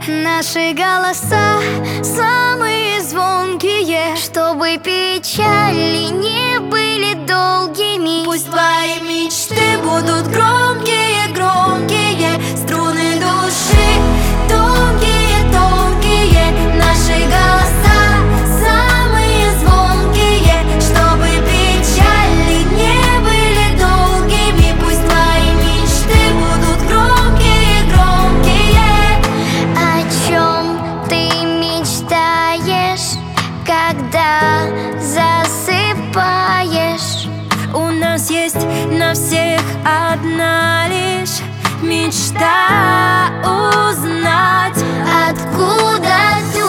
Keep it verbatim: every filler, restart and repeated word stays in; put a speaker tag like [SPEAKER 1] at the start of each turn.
[SPEAKER 1] Наши голоса самые звонкие, чтобы печали не были долгими.
[SPEAKER 2] Пусть твои мечты будут громкие, громкие, струны души тонкие, тонкие. Наши голоса самые звонкие, чтобы печали не были долгими. Пусть твои мечты будут громкие, громкие.
[SPEAKER 1] О чем ты мечтаешь, когда засыпаешь?
[SPEAKER 2] У нас есть на всех одна лишь мечта узнать,
[SPEAKER 1] Откуда ты